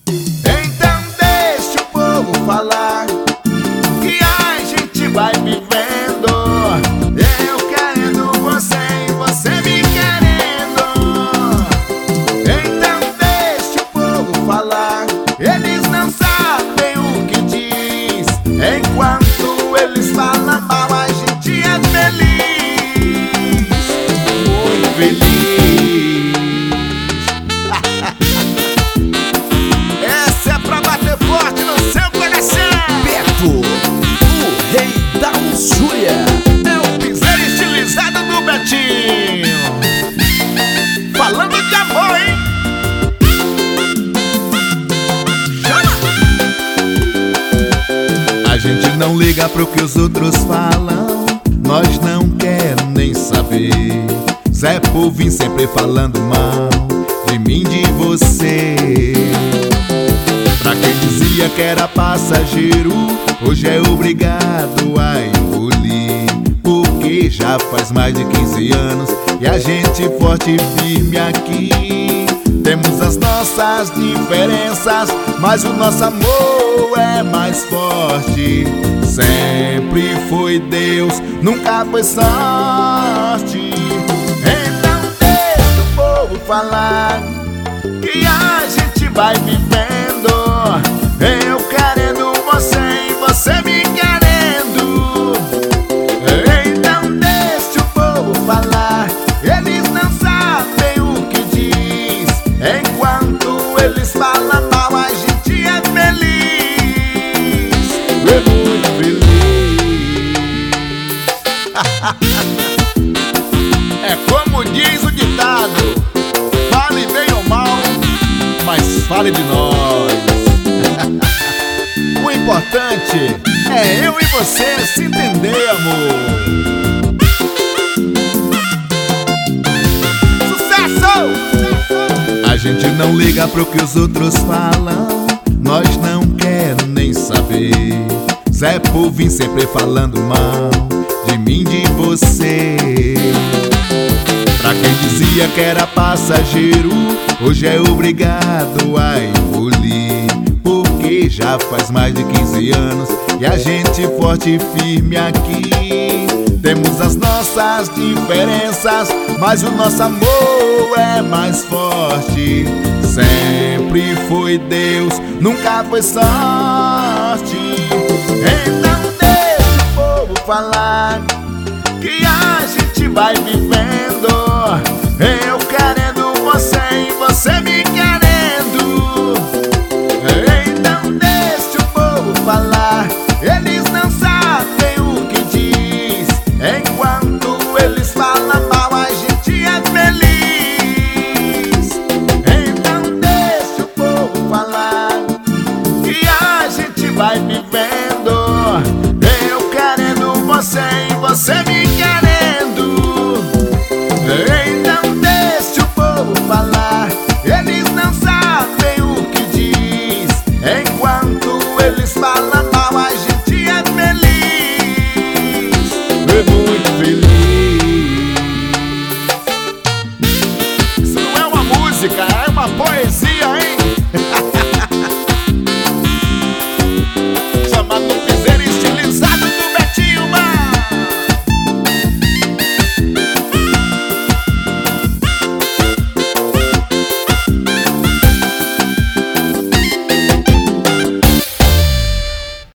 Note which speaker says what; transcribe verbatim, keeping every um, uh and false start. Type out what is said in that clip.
Speaker 1: Então deixa o povo falar que a gente vai vivendo, eu querendo você e você me querendo. Então deixa o povo falar, eles não sabem o que diz. Enquanto eles falam mal, a gente é feliz, muito feliz. Essa é pra bater forte no seu coração.
Speaker 2: Beto, o rei da luxúria.
Speaker 1: É o piseiro estilizado do Betinho, falando de amor, hein? Chama! A gente não liga pro que os outros falam, nós não quer nem saber. Zé Povinho sempre falando mal de mim, de você. Pra quem dizia que era passageiro, hoje é obrigado a engolir, porque já faz mais de quinze anos e a gente forte e firme aqui. Temos as nossas diferenças, mas o nosso amor é mais forte. Sempre foi Deus, nunca foi sorte. Então deixa o povo falar que a gente vai vivendo, eu querendo você e você me querendo. Então deixa o povo falar, eles não sabem o que diz. Enquanto eles falam mal, a gente é feliz, é muito feliz. É como diz o ditado: fale bem ou mal, mas fale de nós. O importante é eu e você se entender, amor. Sucesso! A gente não liga pro que os outros falam, nós não quer nem saber. Zé Povinho sempre falando mal de mim, de você. Pra quem dizia que era passageiro, hoje é obrigado a engolir, porque já faz mais de quinze anos e a gente forte e firme aqui. Temos as nossas diferenças, mas o nosso amor é mais forte. Sempre foi Deus, nunca foi sorte. Então deixa o povo falar que a gente vai vivendo, eu querendo você e você me